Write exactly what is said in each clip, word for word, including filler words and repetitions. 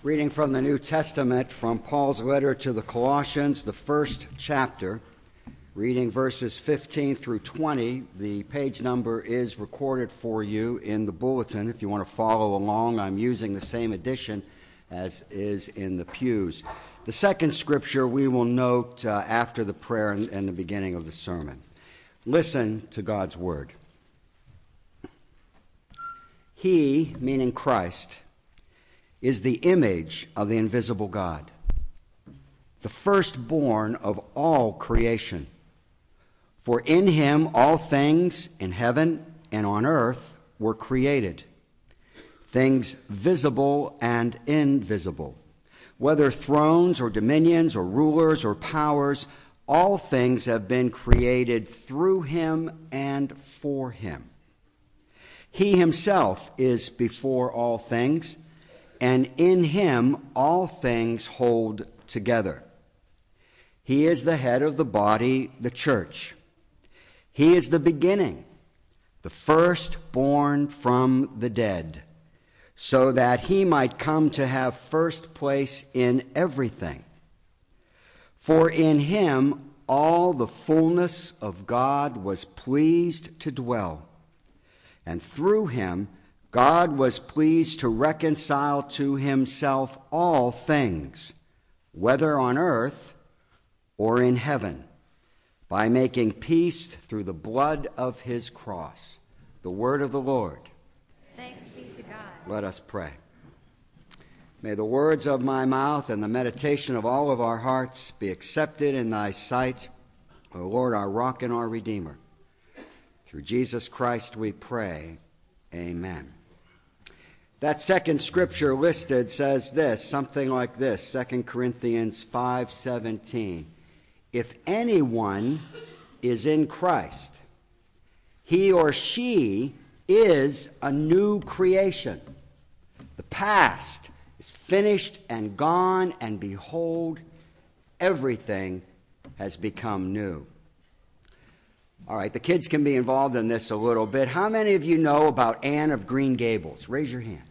Reading from the New Testament from Paul's letter to the Colossians, the first chapter, reading verses fifteen through twenty. The page number is recorded for you in the bulletin. If you want to follow along, I'm using the same edition as is in the pews. The second scripture we will note uh, after the prayer and, and the beginning of the sermon. Listen to God's word. He, meaning Christ, is the image of the invisible God, the firstborn of all creation. For in him all things in heaven and on earth were created, things visible and invisible, whether thrones or dominions or rulers or powers, all things have been created through him and for him. He himself is before all things, and in him all things hold together. He is the head of the body, the church. He is the beginning, the firstborn from the dead, so that he might come to have first place in everything. For in him all the fullness of God was pleased to dwell, and through him God was pleased to reconcile to himself all things, whether on earth or in heaven, by making peace through the blood of his cross. The word of the Lord. Thanks be to God. Let us pray. May the words of my mouth and the meditation of all of our hearts be accepted in thy sight, O Lord, our rock and our redeemer. Through Jesus Christ we pray. Amen. That second scripture listed says this, something like this, Second Corinthians five seventeen. If anyone is in Christ, he or she is a new creation. The past is finished and gone, and behold, everything has become new. All right, the kids can be involved in this a little bit. How many of you know about Anne of Green Gables? Raise your hand.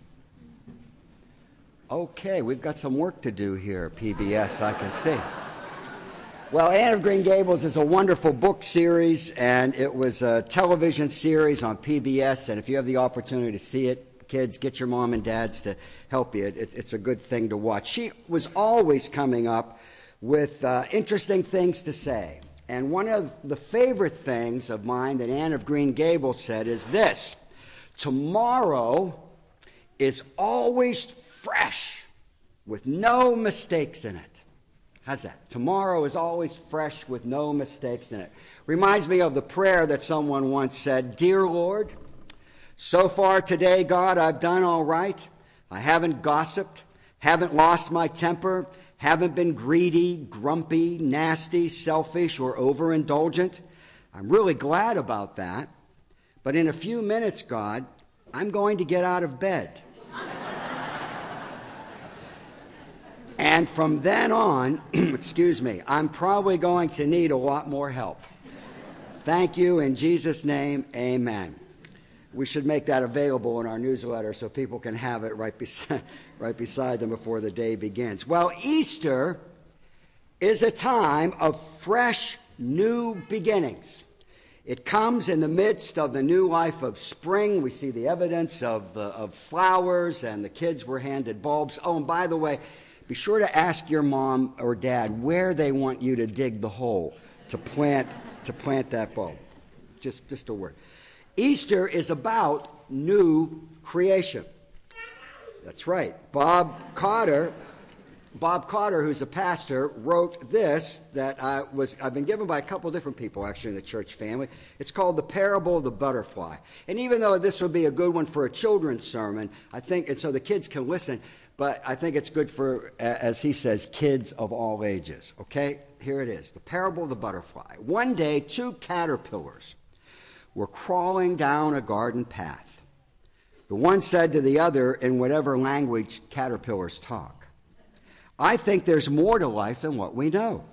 Okay, we've got some work to do here at P B S, I can see. Well, Anne of Green Gables is a wonderful book series, and it was a television series on P B S, and if you have the opportunity to see it, kids, get your mom and dads to help you. It, it's a good thing to watch. She was always coming up with uh, interesting things to say. And one of the favorite things of mine that Anne of Green Gables said is this: tomorrow is always fresh with no mistakes in it. How's that? Tomorrow is always fresh with no mistakes in it. Reminds me of the prayer that someone once said, Dear Lord, so far today, God, I've done all right. I haven't gossiped, haven't lost my temper, haven't been greedy, grumpy, nasty, selfish, or overindulgent. I'm really glad about that. But in a few minutes, God, I'm going to get out of bed. And from then on, excuse me, I'm probably going to need a lot more help. Thank you. In Jesus' name, amen. We should make that available in our newsletter so people can have it right beside, right beside them before the day begins. Well, Easter is a time of fresh, new beginnings. It comes in the midst of the new life of spring. We see the evidence of, the, of flowers, and the kids were handed bulbs. Oh, and by the way, be sure to ask your mom or dad where they want you to dig the hole to plant to plant that bulb. Just, just a word. Easter is about new creation. That's right. Bob Cotter, Bob Cotter, who's a pastor, wrote this that I was, I've been given by a couple of different people, actually, in the church family. It's called The Parable of the Butterfly. And even though this would be a good one for a children's sermon, I think, and so the kids can listen, but I think it's good for, as he says, kids of all ages. Okay? Here it is. The Parable of the Butterfly. One day, two caterpillars were crawling down a garden path. The one said to the other in whatever language caterpillars talk, I think there's more to life than what we know.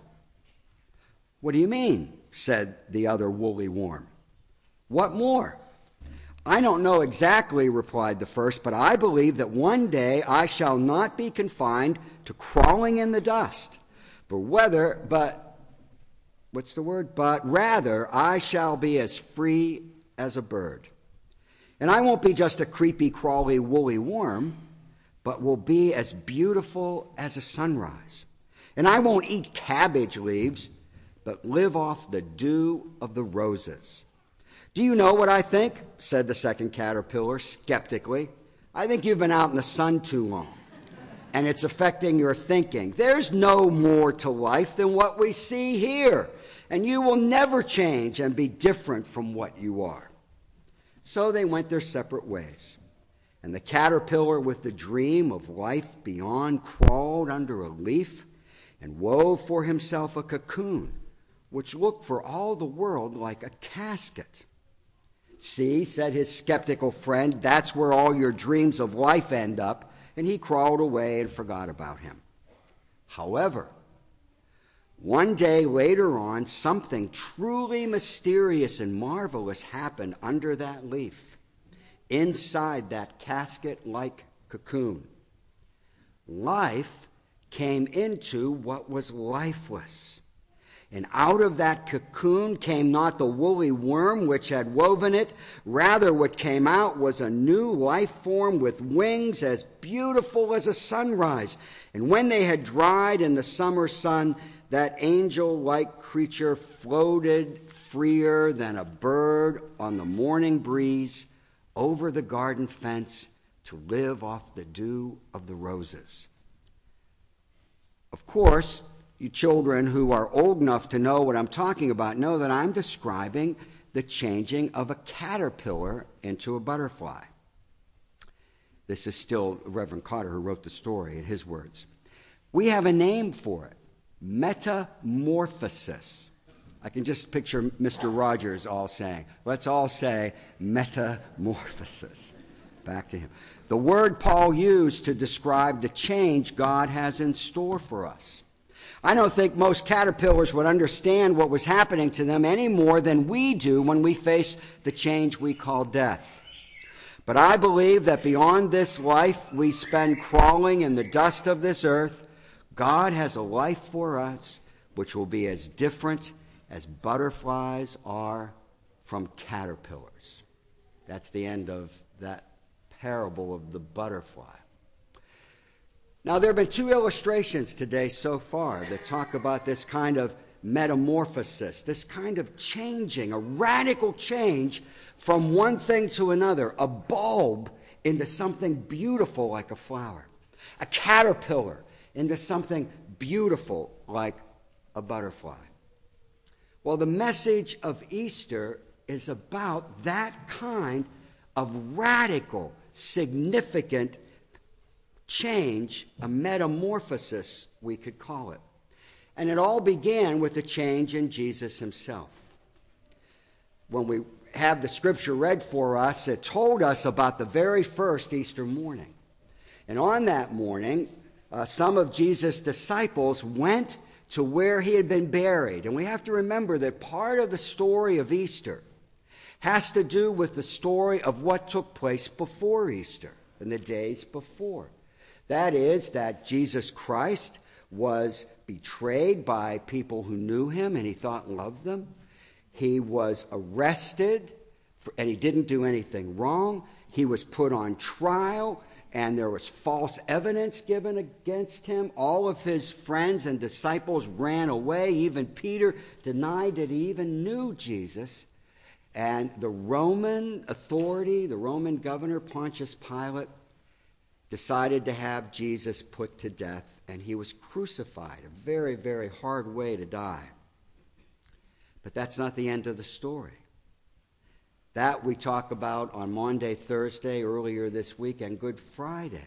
What do you mean? Said the other woolly worm. What more? "I don't know exactly," replied the first, "but I believe that one day I shall not be confined to crawling in the dust, but whether, but, what's the word? But rather I shall be as free as a bird. And I won't be just a creepy, crawly, woolly worm, but will be as beautiful as a sunrise. And I won't eat cabbage leaves, but live off the dew of the roses." "Do you know what I think?" said the second caterpillar skeptically. "I think you've been out in the sun too long, and it's affecting your thinking. There's no more to life than what we see here, and you will never change and be different from what you are." So they went their separate ways, and the caterpillar with the dream of life beyond crawled under a leaf and wove for himself a cocoon, which looked for all the world like a casket. "See," said his skeptical friend, "that's where all your dreams of life end up," and he crawled away and forgot about him. However, one day later on, something truly mysterious and marvelous happened under that leaf, inside that casket-like cocoon. Life came into what was lifeless. And out of that cocoon came not the woolly worm which had woven it. Rather, what came out was a new life form with wings as beautiful as a sunrise. And when they had dried in the summer sun, that angel-like creature floated freer than a bird on the morning breeze over the garden fence to live off the dew of the roses. Of course, you children who are old enough to know what I'm talking about know that I'm describing the changing of a caterpillar into a butterfly. This is still Reverend Carter who wrote the story in his words. We have a name for it: metamorphosis. I can just picture Mister Rogers all saying, let's all say metamorphosis. Back to him. The word Paul used to describe the change God has in store for us. I don't think most caterpillars would understand what was happening to them any more than we do when we face the change we call death. But I believe that beyond this life we spend crawling in the dust of this earth, God has a life for us which will be as different as butterflies are from caterpillars. That's the end of that parable of the butterfly. Now, there have been two illustrations today so far that talk about this kind of metamorphosis, this kind of changing, a radical change from one thing to another, a bulb into something beautiful like a flower, a caterpillar into something beautiful like a butterfly. Well, the message of Easter is about that kind of radical, significant change, a metamorphosis, we could call it. And it all began with a change in Jesus himself. When we have the scripture read for us, it told us about the very first Easter morning. And on that morning, uh, some of Jesus' disciples went to where he had been buried. And we have to remember that part of the story of Easter has to do with the story of what took place before Easter, in the days before. That is, that Jesus Christ was betrayed by people who knew him and he thought loved them. He was arrested, for, and he didn't do anything wrong. He was put on trial, and there was false evidence given against him. All of his friends and disciples ran away. Even Peter denied that he even knew Jesus. And the Roman authority, the Roman governor, Pontius Pilate, decided to have Jesus put to death, and he was crucified, a very, very hard way to die. But that's not the end of the story. That we talk about on Maundy, Thursday, earlier this week, and Good Friday.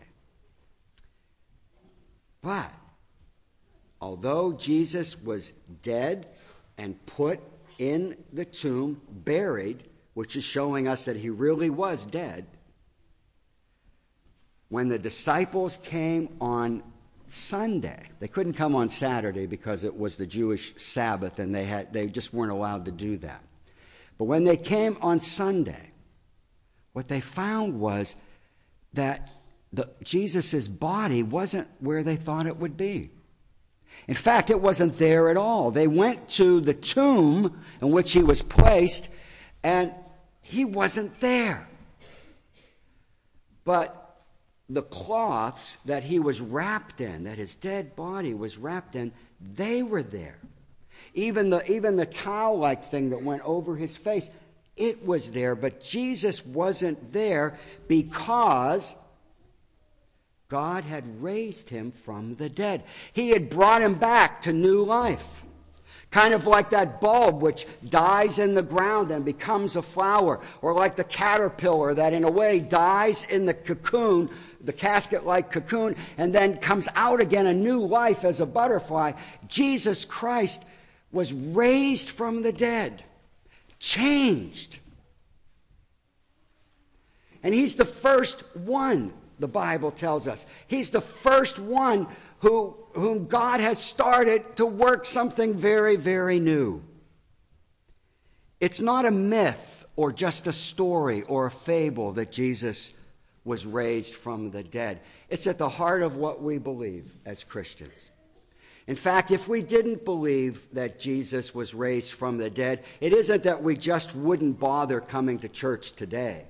But although Jesus was dead and put in the tomb, buried, which is showing us that he really was dead, when the disciples came on Sunday, they couldn't come on Saturday because it was the Jewish Sabbath and they had they just weren't allowed to do that. But when they came on Sunday, what they found was that the, Jesus' body wasn't where they thought it would be. In fact, it wasn't there at all. They went to the tomb in which he was placed, and he wasn't there. But the cloths that he was wrapped in, that his dead body was wrapped in, they were there. Even the, even the towel-like thing that went over his face, it was there. But Jesus wasn't there because God had raised him from the dead. He had brought him back to new life. Kind of like that bulb which dies in the ground and becomes a flower, or like the caterpillar that in a way dies in the cocoon, the casket-like cocoon, and then comes out again a new life as a butterfly. Jesus Christ was raised from the dead, changed. And he's the first one, the Bible tells us. He's the first one who, whom God has started to work something very, very new. It's not a myth or just a story or a fable that Jesus was raised from the dead. It's at the heart of what we believe as Christians. In fact, if we didn't believe that Jesus was raised from the dead, it isn't that we just wouldn't bother coming to church today.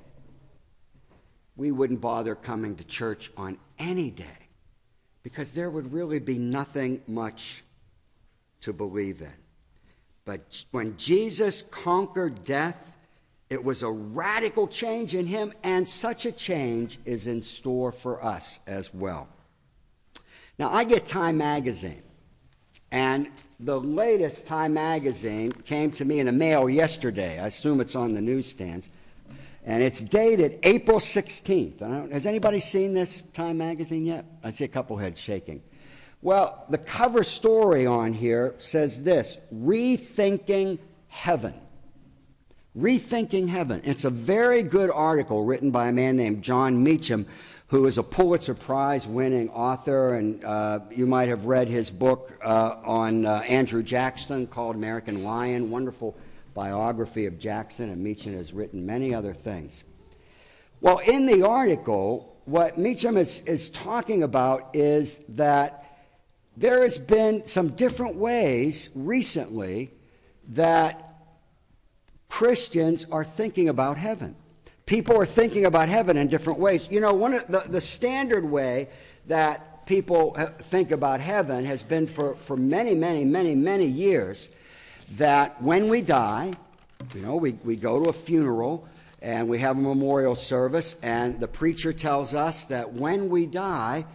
We wouldn't bother coming to church on any day, because there would really be nothing much to believe in. But when Jesus conquered death, it was a radical change in him, and such a change is in store for us as well. Now, I get Time magazine, and the latest Time magazine came to me in the mail yesterday. I assume it's on the newsstands. And it's dated April sixteenth. I don't, has anybody seen this Time magazine yet? I see a couple heads shaking. Well, the cover story on here says this: Rethinking Heaven. Rethinking Heaven. It's a very good article written by a man named John Meacham, who is a Pulitzer Prize-winning author, and uh, you might have read his book uh, on uh, Andrew Jackson called American Lion. Wonderful biography of Jackson, and Meacham has written many other things. Well, in the article, what Meacham is, is talking about is that there has been some different ways recently that Christians are thinking about heaven. People are thinking about heaven in different ways. You know, one of the, the standard way that people think about heaven has been for, for many, many, many, many years that when we die, you know, we, we go to a funeral and we have a memorial service, and the preacher tells us that when we die,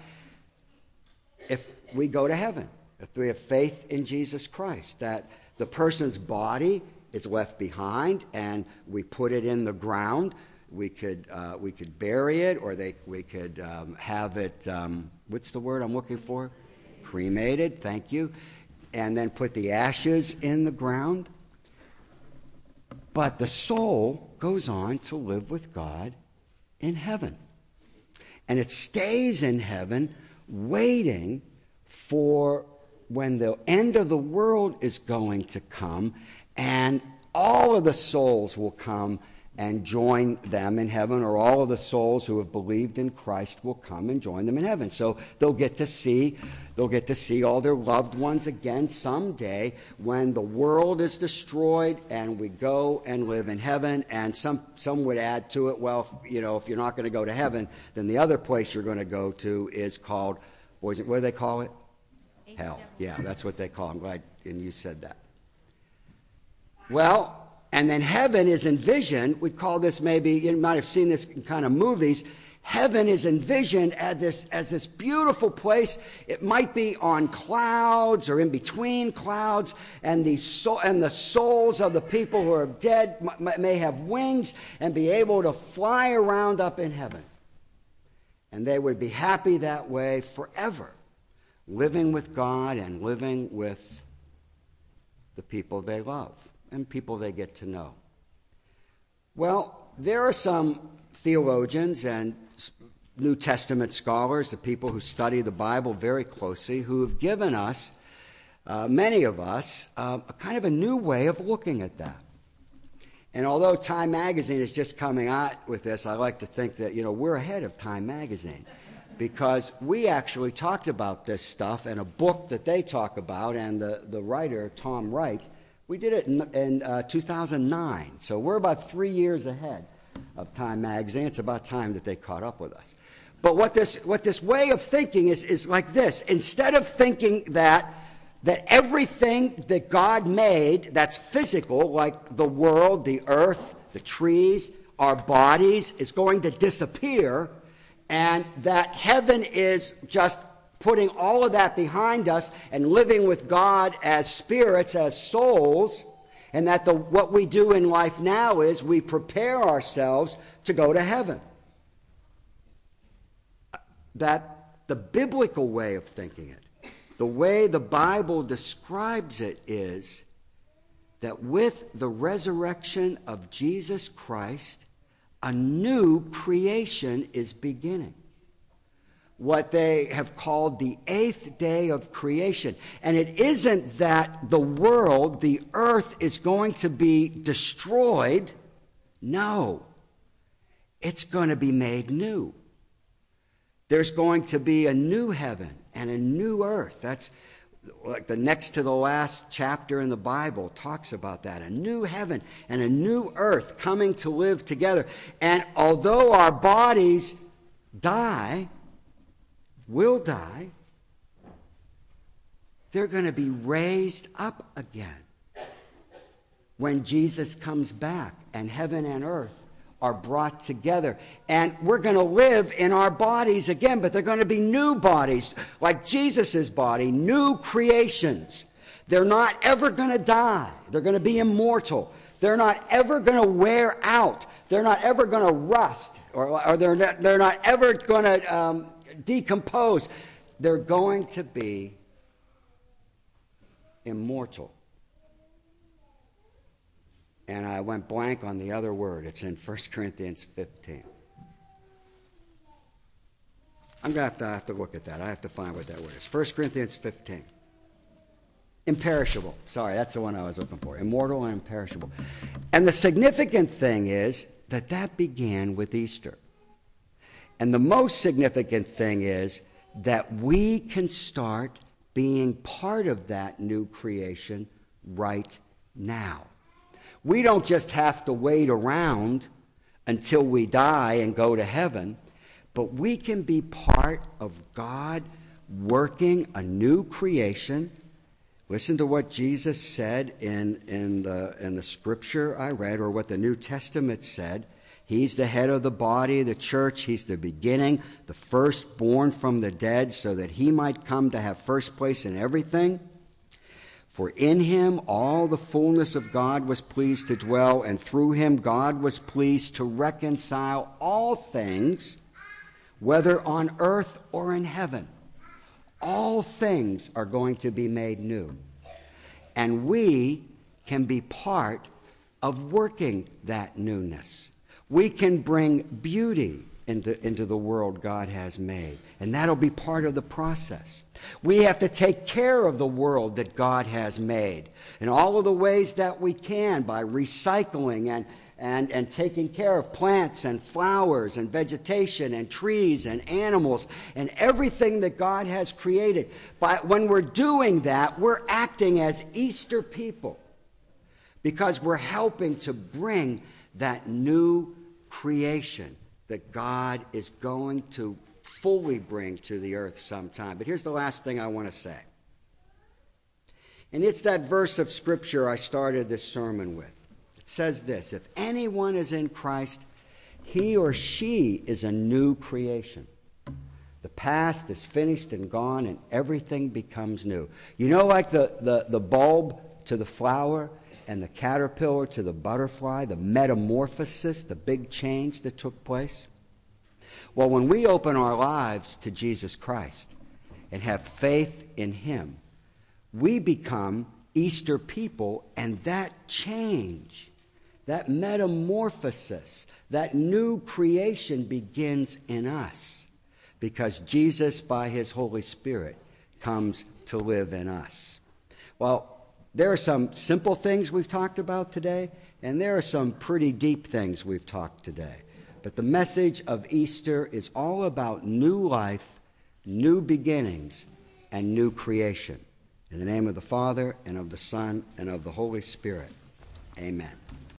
if we go to heaven, if we have faith in Jesus Christ, that the person's body is left behind and we put it in the ground. We could uh, we could bury it, or they we could um, have it, um, what's the word I'm looking for? Cremated, thank you. And then put the ashes in the ground. But the soul goes on to live with God in heaven. And it stays in heaven waiting for when the end of the world is going to come, and all of the souls will come and join them in heaven, or all of the souls who have believed in Christ will come and join them in heaven. So they'll get to see, they'll get to see all their loved ones again someday when the world is destroyed and we go and live in heaven. And some some would add to it, well, you know, if you're not going to go to heaven, then the other place you're going to go to is called, what, is it, what do they call it? Hell. Yeah, that's what they call it. I'm glad and you said that. Well, and then heaven is envisioned, we call this, maybe, you might have seen this in kind of movies, heaven is envisioned as this, as this beautiful place. It might be on clouds or in between clouds, and the, soul, and the souls of the people who are dead m- may have wings and be able to fly around up in heaven. And they would be happy that way forever, living with God and living with the people they love and people they get to know. Well, there are some theologians and New Testament scholars, the people who study the Bible very closely, who have given us, uh, many of us, uh, a kind of a new way of looking at that. And although Time Magazine is just coming out with this, I like to think that, you know, we're ahead of Time Magazine, because we actually talked about this stuff in a book that they talk about, and the, the writer, Tom Wright, we did it in, in uh, two thousand nine. So we're about three years ahead of Time Magazine. It's about time that they caught up with us. But what this, what this way of thinking is, is like this. Instead of thinking that, that everything that God made that's physical, like the world, the earth, the trees, our bodies, is going to disappear, and that heaven is just putting all of that behind us and living with God as spirits, as souls, and that the, what we do in life now is we prepare ourselves to go to heaven. That the biblical way of thinking it, the way the Bible describes it, is that with the resurrection of Jesus Christ, a new creation is beginning. What they have called the eighth day of creation. And it isn't that the world, the earth, is going to be destroyed. No. It's going to be made new. There's going to be a new heaven and a new earth. That's like the next to the last chapter in the Bible talks about that. A new heaven and a new earth coming to live together. And although our bodies die, will die, they're going to be raised up again when Jesus comes back and heaven and earth are brought together. And we're going to live in our bodies again, but they're going to be new bodies, like Jesus' body, new creations. They're not ever going to die. They're going to be immortal. They're not ever going to wear out. They're not ever going to rust, or, or they're, not, they're not ever going to um, decompose. They're going to be immortal. And I went blank on the other word. It's in First Corinthians fifteen. I'm going to have to, have to look at that. I have to find what that word is. First Corinthians fifteen. Imperishable. Sorry, that's the one I was looking for. Immortal and imperishable. And the significant thing is that that began with Easter. And the most significant thing is that we can start being part of that new creation right now. We don't just have to wait around until we die and go to heaven, but we can be part of God working a new creation. Listen to what Jesus said in, in, the, in the scripture I read, or what the New Testament said. He's the head of the body, the church. He's the beginning, the firstborn from the dead, so that he might come to have first place in everything. For in him all the fullness of God was pleased to dwell, and through him God was pleased to reconcile all things, whether on earth or in heaven. All things are going to be made new. And we can be part of working that newness. We can bring beauty into, into the world God has made. And that'll be part of the process. We have to take care of the world that God has made in all of the ways that we can, by recycling and, and, and taking care of plants and flowers and vegetation and trees and animals and everything that God has created. But when we're doing that, we're acting as Easter people, because we're helping to bring that new creation that God is going to fully bring to the earth sometime. But here's the last thing I want to say. And it's that verse of Scripture I started this sermon with. It says this: if anyone is in Christ, he or she is a new creation. The past is finished and gone, and everything becomes new. You know, like the, the, the bulb to the flower and the caterpillar to the butterfly, the metamorphosis, the big change that took place? Well, when we open our lives to Jesus Christ and have faith in him, we become Easter people, and that change, that metamorphosis, that new creation begins in us, because Jesus, by his Holy Spirit, comes to live in us. Well, there are some simple things we've talked about today, And there are some pretty deep things we've talked today. But the message of Easter is all about new life, new beginnings, and new creation. In the name of the Father, and of the Son, and of the Holy Spirit. Amen.